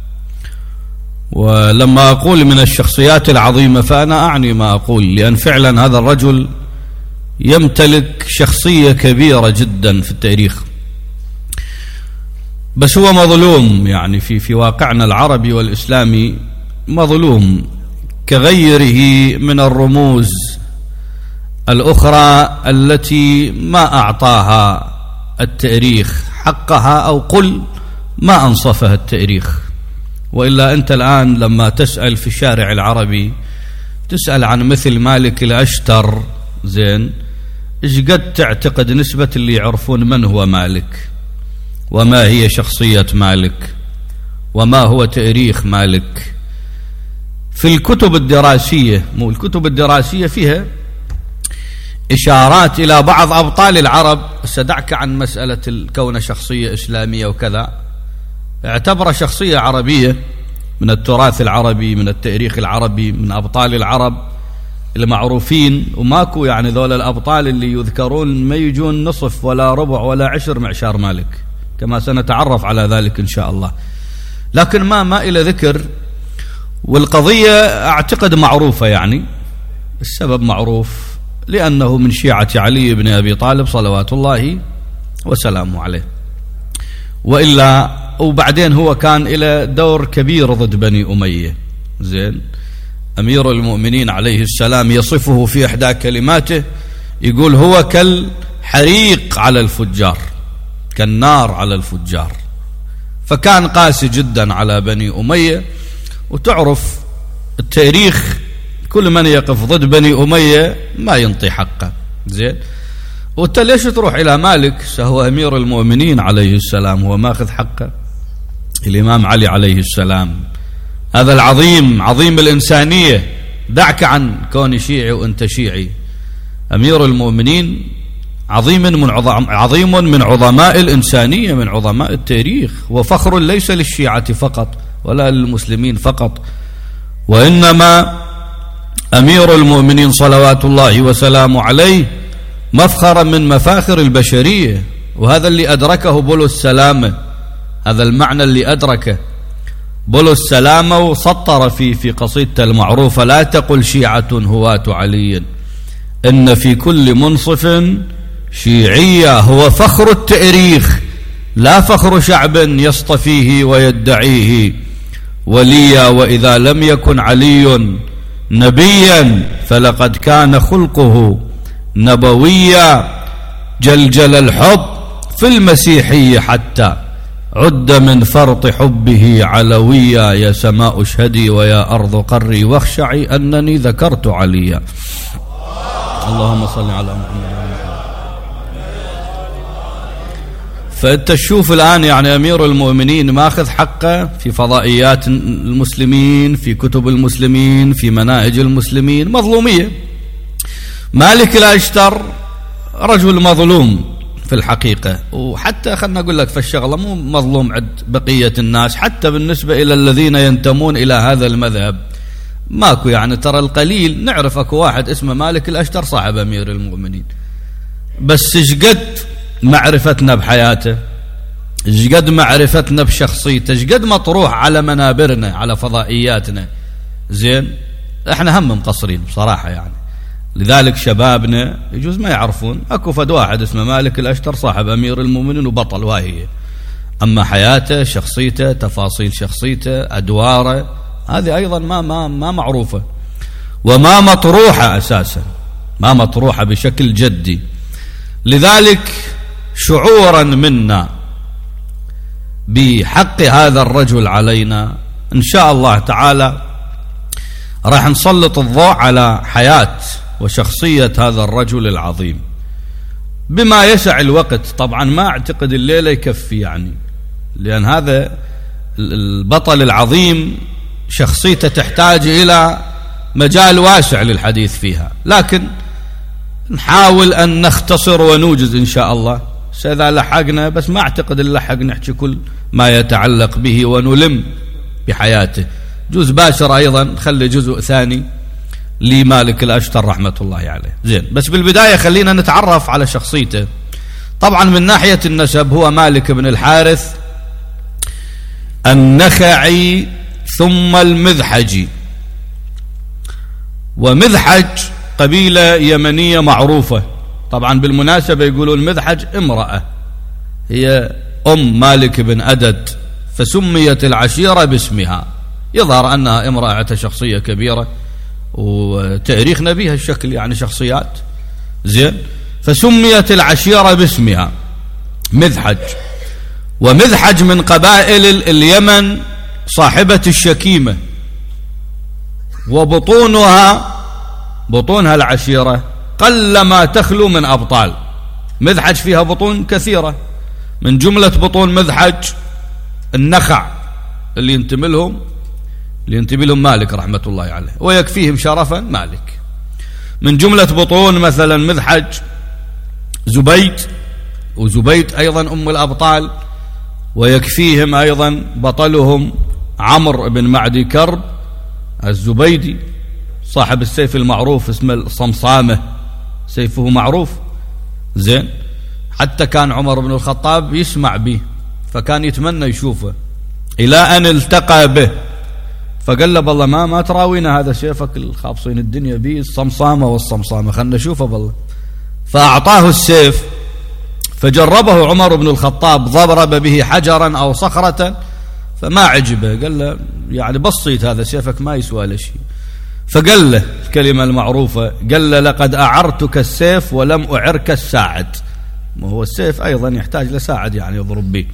ولما أقول من الشخصيات العظيمة فأنا أعني ما أقول، لأن فعلا هذا الرجل يمتلك شخصية كبيرة جدا في التاريخ، بس هو مظلوم يعني في في واقعنا العربي والإسلامي، مظلوم كغيره من الرموز الأخرى التي ما أعطاها التاريخ حقها، أو قل ما أنصفها التاريخ. وإلا أنت الآن لما تسأل في الشارع العربي تسأل عن مثل مالك الأشتر، زين، إيش قد تعتقد نسبة اللي يعرفون من هو مالك، وما هي شخصية مالك، وما هو تاريخ مالك؟ في الكتب الدراسية، مو الكتب الدراسية فيها إشارات إلى بعض أبطال العرب. سدعك عن مسألة كون شخصية إسلامية وكذا، اعتبر شخصية عربية من التراث العربي، من التاريخ العربي، من أبطال العرب المعروفين، وماكو يعني ذول الأبطال اللي يذكرون ما يجون نصف ولا ربع ولا عشر معشار مالك، كما سنتعرف على ذلك إن شاء الله، لكن ما ما إلى ذكر. والقضية أعتقد معروفة، يعني السبب معروف، لأنه من شيعة علي بن أبي طالب صلوات الله وسلامه عليه، وإلا وبعدين هو كان إلى دور كبير ضد بني أمية. زين، أمير المؤمنين عليه السلام يصفه في إحدى كلماته، يقول هو كالحريق على الفجار، كالنار على الفجار، فكان قاسي جدا على بني أمية. وتعرف التاريخ كل من يقف ضد بني أمية ما ينطي حقه. زين، وانت ليش تروح إلى مالك هو أمير المؤمنين عليه السلام، هو ماخذ حقه. الإمام علي عليه السلام هذا العظيم، عظيم الإنسانية، دعك عن كوني شيعي وأنت شيعي، أمير المؤمنين عظيم من عظم عظيم من عظماء الإنسانية، من عظماء التاريخ، وفخر ليس للشيعة فقط ولا للمسلمين فقط، وإنما أمير المؤمنين صلوات الله وسلامه عليه مفخرا من مفاخر البشرية. وهذا اللي أدركه بولس السلامة، هذا المعنى اللي أدركه، بلو السلامة وسطر في في قصيدته المعروفة: لا تقل شيعة هواة علي، إن في كل منصف شيعية، هو فخر التاريخ لا فخر شعب يصطفيه ويدعيه وليا، وإذا لم يكن علي نبيا فلقد كان خلقه نبويا، جلجل الحب في المسيحي حتى عد من فرط حبه علويا، يا سماء اشهدي ويا أرض قري واخشعي أنني ذكرت عليا. اللهم صل على محمد. فأنت تشوف الآن يعني أمير المؤمنين ماخذ حقه في فضائيات المسلمين، في كتب المسلمين، في مناهج المسلمين، مظلومية. مالك الأشتر رجل مظلوم في الحقيقة، وحتى خلنا أقول لك فالشغلة مو مظلوم عند بقية الناس، حتى بالنسبة إلى الذين ينتمون إلى هذا المذهب ماكو، يعني ترى القليل نعرف اكو واحد اسمه مالك الأشتر صاحب أمير المؤمنين، بس شقد معرفتنا بحياته، شقد معرفتنا بشخصيته، شقد مطروح على منابرنا على فضائياتنا، زين احنا هم مقصرين بصراحة يعني. لذلك شبابنا يجوز ما يعرفون اكو فد واحد اسمه مالك الأشتر صاحب أمير المؤمنين وبطل، واهي اما حياته، شخصيته، تفاصيل شخصيته، ادواره، هذه ايضا ما ما ما معروفة وما مطروحة اساسا، ما مطروحة بشكل جدي. لذلك شعورا منا بحق هذا الرجل علينا إن شاء الله تعالى راح نسلط الضوء على حياة وشخصية هذا الرجل العظيم بما يسع الوقت. طبعا ما أعتقد الليلة يكفي يعني، لأن هذا البطل العظيم شخصيته تحتاج إلى مجال واسع للحديث فيها، لكن نحاول أن نختصر ونوجز إن شاء الله. إذا لحقنا، بس ما أعتقد نلحق نحكي كل ما يتعلق به ونلم بحياته. جزء باشر أيضا خلي جزء ثاني لمالك الأشتر رحمة الله عليه. زين، بس بالبداية خلينا نتعرف على شخصيته. طبعا من ناحية النسب هو مالك بن الحارث النخعي ثم المذحجي، ومذحج قبيلة يمنية معروفة. طبعا بالمناسبة يقولون مذحج امرأة هي أم مالك بن أدد، فسميت العشيرة باسمها، يظهر أنها امرأة شخصية كبيرة وتاريخنا بها الشكل يعني شخصيات. زين، فسميت العشيرة باسمها مذحج. ومذحج من قبائل اليمن صاحبة الشكيمة، وبطونها بطونها العشيرة قلما تخلو من أبطال. مذحج فيها بطون كثيرة، من جملة بطون مذحج النخع اللي ينتمي لهم اللي ينتمي لهم مالك رحمة الله عليه، ويكفيهم شرفا مالك. من جملة بطون مثلا مذحج زبيد، وزبيد أيضا أم الأبطال، ويكفيهم أيضا بطلهم عمرو بن معدي كرب الزبيدي صاحب السيف المعروف اسمه الصمصامة، سيفه معروف. زين، حتى كان عمر بن الخطاب يسمع به، فكان يتمنى يشوفه، إلى أن التقى به فقال له بالله ما ما تراوينا هذا سيفك الخابصين الدنيا به، الصمصامة والصمصامة خلنا نشوفه بالله. فأعطاه السيف، فجربه عمر بن الخطاب، ضرب به حجرا أو صخرة فما عجبه، قال له يعني بسيط هذا سيفك ما يسوى له شيء. فقال له الكلمة المعروفة، قال له لقد أعرتك السيف ولم أعرك الساعد. ما هو السيف أيضا يحتاج لساعد يعني يضرب به.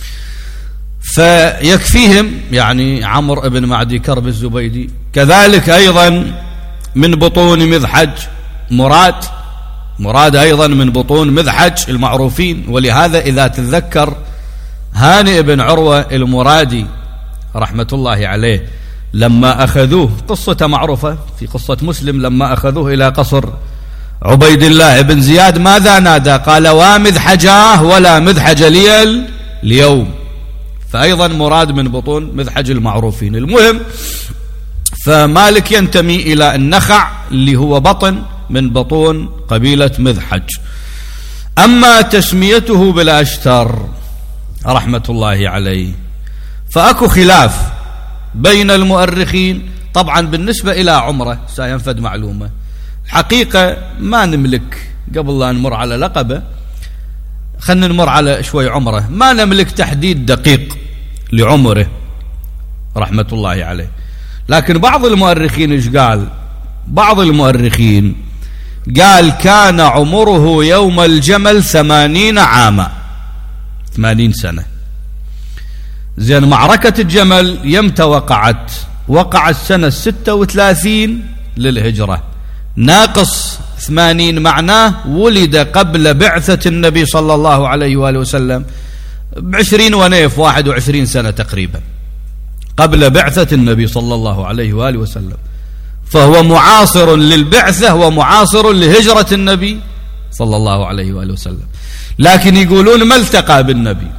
فيكفيهم يعني عمرو بن معدي كرب الزبيدي. كذلك أيضا من بطون مذحج مراد، مراد أيضا من بطون مذحج المعروفين. ولهذا إذا تتذكر هانئ بن عروة المرادي رحمة الله عليه لما أخذوه، قصته معروفة في قصة مسلم، لما أخذوه إلى قصر عبيد الله بن زياد ماذا نادى؟ قال ومذحجاه ولا مذحج لي اليوم. فأيضا مراد من بطون مذحج المعروفين. المهم، فمالك ينتمي إلى النخع اللي هو بطن من بطون قبيلة مذحج. أما تسميته بالأشتر رحمة الله عليه فأكو خلاف بين المؤرخين. طبعا بالنسبة إلى عمره سينفد معلومة حقيقة ما نملك، قبل لا نمر على لقبه خلنا نمر على شوي عمره، ما نملك تحديد دقيق لعمره رحمة الله عليه. لكن بعض المؤرخين ايش قال؟ بعض المؤرخين قال كان عمره يوم الجمل ثمانين عاما، ثمانين سنة. زين، معركة الجمل يمتى وقعت؟ وقعت سنة ستة وثلاثين للهجرة، ناقص ثمانين معناه ولد قبل بعثة النبي صلى الله عليه وآله وسلم بعشرين ونيف، واحد وعشرين سنة تقريبا قبل بعثة النبي صلى الله عليه وآله وسلم، فهو معاصر للبعثة ومعاصر لهجرة النبي صلى الله عليه وآله وسلم. لكن يقولون ما التقى بالنبي،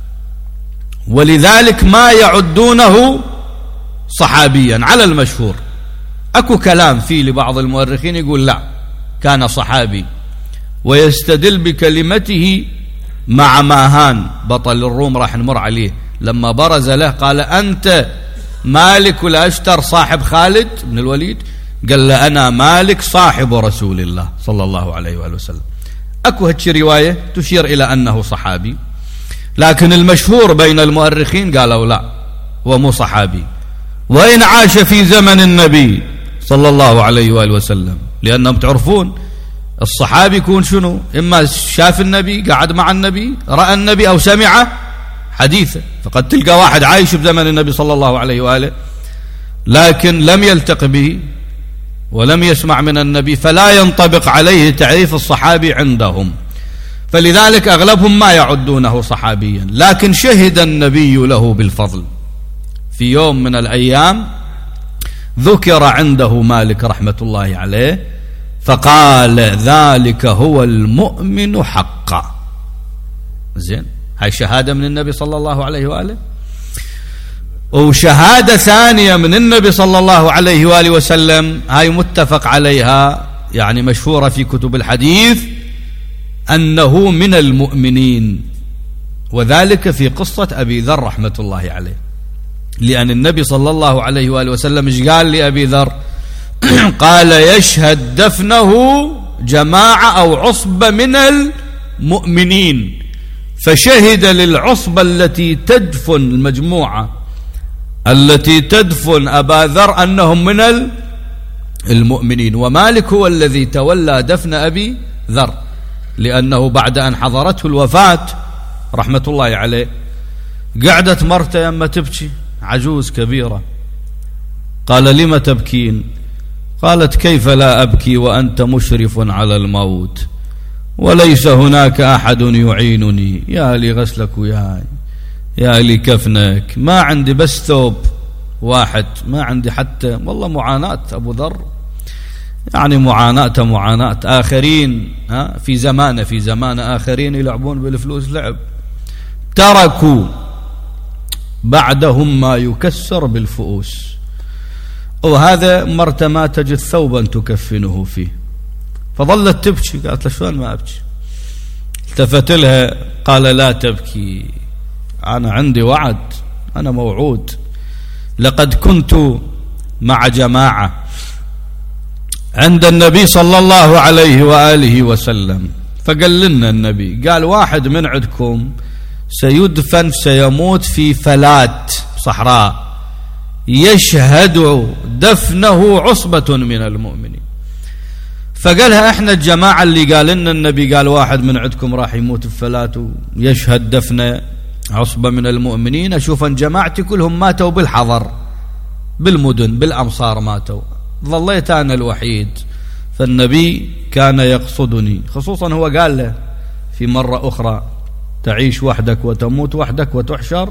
ولذلك ما يعدونه صحابيا على المشهور. أكو كلام فيه لبعض المؤرخين يقول لا كان صحابي، ويستدل بكلمته مع ماهان بطل الروم، راح نمر عليه لما برز له قال أنت مالك الأشتر صاحب خالد بن الوليد، قال له أنا مالك صاحب رسول الله صلى الله عليه وآله وسلم. أكو هاتش رواية تشير إلى أنه صحابي، لكن المشهور بين المؤرخين قالوا لا هو مو صحابي، وإن عاش في زمن النبي صلى الله عليه وآله وسلم، لأنهم تعرفون الصحابي يكون شنو؟ إما شاف النبي، قعد مع النبي، رأى النبي، أو سمع حديثه. فقد تلقى واحد عايش بزمن النبي صلى الله عليه وآله لكن لم يلتقي به ولم يسمع من النبي، فلا ينطبق عليه تعريف الصحابي عندهم، فلذلك أغلبهم ما يعدونه صحابيا. لكن شهد النبي له بالفضل في يوم من الأيام، ذكر عنده مالك رحمة الله عليه فقال ذلك هو المؤمن حقا. زين، هاي شهادة من النبي صلى الله عليه وآله. وشهادة ثانية من النبي صلى الله عليه وآله وسلم، هاي متفق عليها يعني مشهورة في كتب الحديث، أنه من المؤمنين، وذلك في قصة أبي ذر رحمة الله عليه. لأن النبي صلى الله عليه وآله وسلم ايش قال لأبي ذر؟ قال يشهد دفنه جماعة أو عصبة من المؤمنين، فشهد للعصبة التي تدفن المجموعة التي تدفن أبا ذر أنهم من المؤمنين. ومالك هو الذي تولى دفن أبي ذر، لأنه بعد أن حضرته الوفاة رحمة الله عليه قعدت مرته يما تبكي، عجوز كبيرة. قال لم تبكين؟ قالت كيف لا أبكي وأنت مشرف على الموت وليس هناك أحد يعينني، يا لي غسلك وياي، يا لي كفنك، ما عندي بس ثوب واحد، ما عندي حتى. والله معاناة أبو ذر، يعني معاناة معاناة. آخرين ها في زمانه في زمان آخرين يلعبون بالفلوس لعب، تركوا بعدهم ما يكسر بالفؤوس. وهذا مرت ما تجد ثوبا تكفنه فيه، فظلت تبكي. قالت له شلون ما أبكي؟ التفت لها قال لا تبكي، أنا عندي وعد، أنا موعود، لقد كنت مع جماعة عند النبي صلى الله عليه وآله وسلم، فقال لنا النبي، قال واحد من عندكم سيدفن سيموت في فلات صحراء يشهد دفنه عصبة من المؤمنين. فقالها احنا الجماعة اللي قال لنا النبي قال واحد من عندكم راح يموت في فلات ويشهد دفن عصبة من المؤمنين، اشوف ان جماعتي كلهم ماتوا بالحضر، بالمدن بالامصار ماتوا، ظليت انا الوحيد. فالنبي كان يقصدني، خصوصا هو قال له في مرة اخرى تعيش وحدك وتموت وحدك وتحشر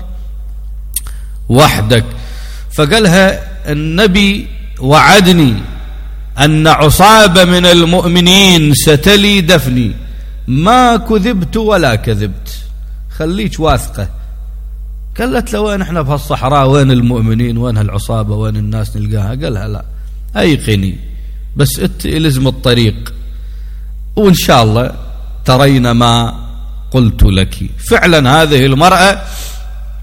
وحدك. فقالها النبي وعدني أن عصابة من المؤمنين ستلي دفني، ما كذبت ولا كذبت، خليك واثقة. قالت له وين احنا بهالصحراء، وين المؤمنين، وين هالعصابة، وين الناس نلقاها؟ قالها لا أيقني، بس ات الزم الطريق وإن شاء الله ترين ما قلت لك. فعلا هذه المرأة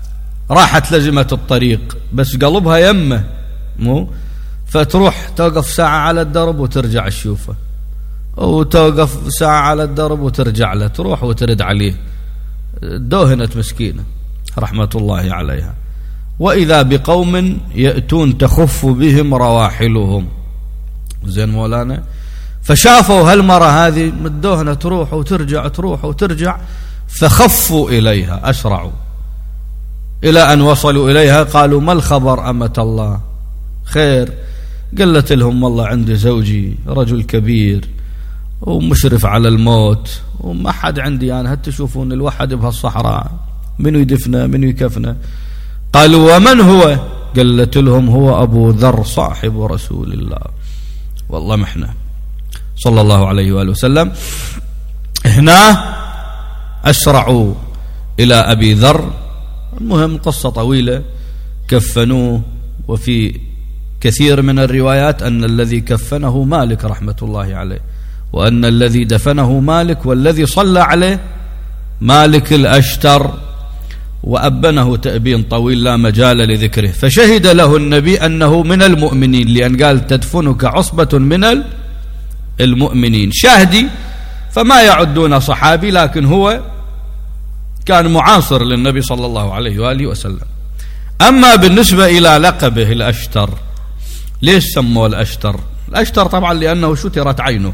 راحت لزمت الطريق بس قلبها يمه مو، فتروح توقف ساعة على الدرب وترجع تشوفه، وتوقف ساعة على الدرب وترجع له، تروح وترد عليه. دوهنت مسكينة رحمة الله عليها. وإذا بقوم يأتون تخف بهم رواحلهم، زين مولانا، فشافوا هالمرة هذه مدوهنة تروح وترجع تروح وترجع، فخفوا إليها أسرعوا إلى أن وصلوا إليها. قالوا ما الخبر أمة الله؟ خير؟ قالت لهم والله عندي زوجي رجل كبير ومشرف على الموت وما حد عندي أنا، هل تشوفون الوحد بهالصحراء منو يدفنه منو يكفنه؟ قالوا ومن هو؟ قالت لهم هو أبو ذر صاحب رسول الله. والله محنا صلى الله عليه وآله وسلم. هنا أسرعوا إلى أبي ذر. المهم قصة طويلة، كفنوه، وفي كثير من الروايات أن الذي كفنه مالك رحمة الله عليه، وأن الذي دفنه مالك، والذي صلى عليه مالك الأشتر، وأبنه تأبين طويل لا مجال لذكره. فشهد له النبي أنه من المؤمنين، لأن قال تدفنك عصبة من المؤمنين. شاهدي فما يعدون صحابي، لكن هو كان معاصر للنبي صلى الله عليه وآله وسلم. أما بالنسبة إلى لقبه الأشتر، ليش سموه الأشتر؟ الأشتر طبعا لأنه شترت عينه،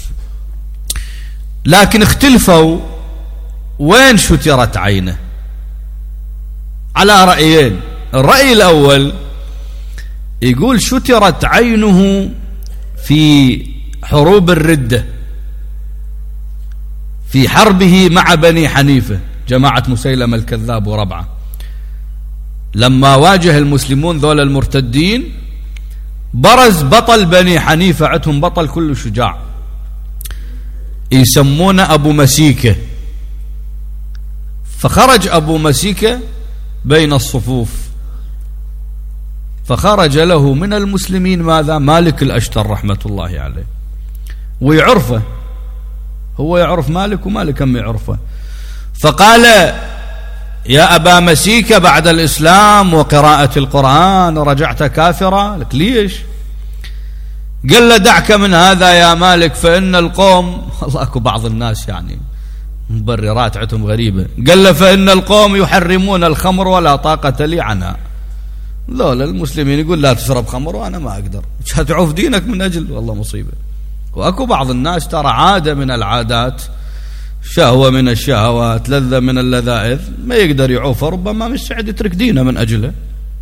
لكن اختلفوا وين شترت عينه على رأيين. الرأي الأول يقول شترت عينه في حروب الردة، في حربه مع بني حنيفة، جماعة مسيلمة الكذاب وربعه، لما واجه المسلمون ذول المرتدين برز بطل بني حنيفة، عندهم بطل كله شجاع يسمونه أبو مسيكة. فخرج أبو مسيكة بين الصفوف، فخرج له من المسلمين ماذا؟ مالك الأشتر رحمة الله عليه، ويعرفه، هو يعرف مالك ومالك هم يعرفه. فقال يا أبا مسيكة بعد الإسلام وقراءة القرآن رجعت كافرا؟ لك ليش؟ قال له دعك من هذا يا مالك فإن القوم، الله أكو بعض الناس يعني مبررات عندهم غريبة، قال له فإن القوم يحرمون الخمر ولا طاقة لي عنها. ذولا المسلمين يقول لا تشرب خمر وأنا ما أقدر، تعوف دينك من أجل، والله مصيبة. وأكو بعض الناس ترى عادة من العادات، شهوة من الشهوات، لذة من اللذائذ، ما يقدر يعوفها، ربما مستعد يترك دينه من أجله.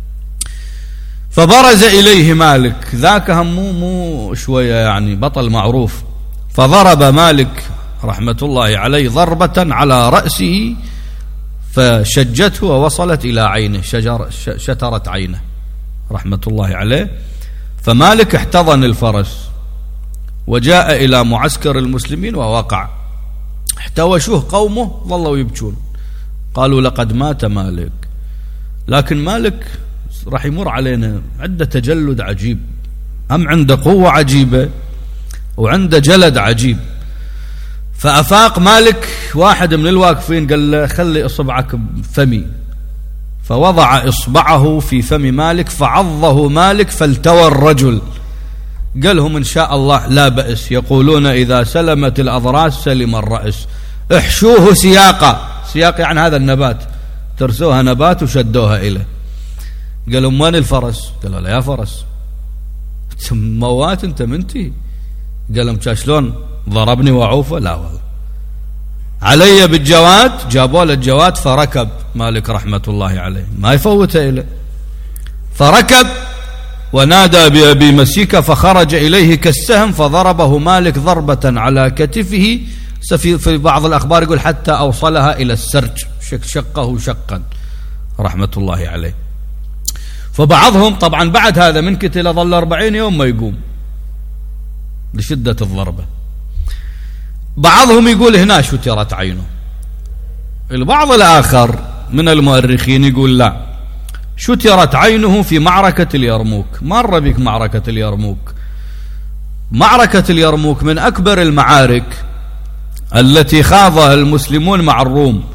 فبرز إليه مالك، ذاك همو مو شوية يعني بطل معروف، فضرب مالك رحمة الله عليه ضربة على رأسه فشجته ووصلت إلى عينه، شجر شترت عينه رحمة الله عليه. فمالك احتضن الفرس وجاء إلى معسكر المسلمين ووقع، احتوشوه قومه، ظلوا يبكون، قالوا لقد مات مالك. لكن مالك راح يمر علينا عنده تجلد عجيب، هم عنده قوة عجيبة وعنده جلد عجيب. فأفاق مالك، واحد من الواقفين قال له خلي إصبعك بفمي، فوضع إصبعه في فم مالك فعضه مالك فالتوى الرجل. قالهم إن شاء الله لا بأس، يقولون إذا سلمت الأضراس سلم الرأس، احشوه سياقا، سياق يعني هذا النبات، ترسوها نبات وشدوها إليه. قالوا وين الفرس؟ قالوا لا يا فرس موات انت منتي. قالوا شلون ضربني وعوفه؟ لا والله علي بالجواد. جابوا له الجواد فركب مالك رحمة الله عليه، ما يفوته إليه، فركب ونادى بأبي مسيكة فخرج إليه كالسهم فضربه مالك ضربة على كتفه، في بعض الأخبار يقول حتى أوصلها إلى السرج، شقه شقا رحمة الله عليه. فبعضهم طبعا بعد هذا من كتل ظل أربعين يوم ما يقوم لشدة الضربة. بعضهم يقول هنا شترت عينه. البعض الآخر من المؤرخين يقول لا، شترت عينه في معركة اليرموك. مر بك معركة اليرموك. معركة اليرموك من أكبر المعارك التي خاضها المسلمون مع الروم،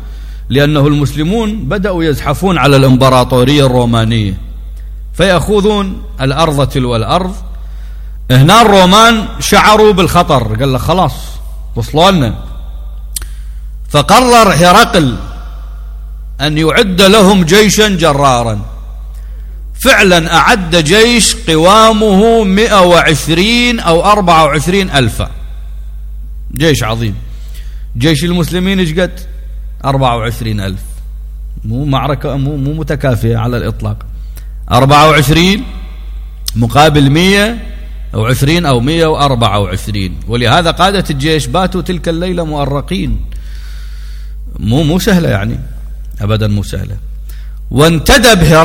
لأنه المسلمون بدأوا يزحفون على الإمبراطورية الرومانية فيأخذون الأرض تلو الأرض. هنا الرومان شعروا بالخطر، قال لك خلاص وصلوا لنا، فقرر هرقل أن يعد لهم جيشا جرارا. فعلا أعد جيش قوامه مئة وعشرين أو أربعة وعشرين ألفا، جيش عظيم. جيش المسلمين ايش قد؟ أربعة وعشرين ألف، مو معركة مو, مو متكافئة على الإطلاق. أربعة وعشرين مقابل مئة وعشرين أو مئة وأربعة وعشرين، ولهذا قادة الجيش باتوا تلك الليلة مؤرقين. مو مو سهلة يعني، أبدا مو سهلة. وانتدب هرقل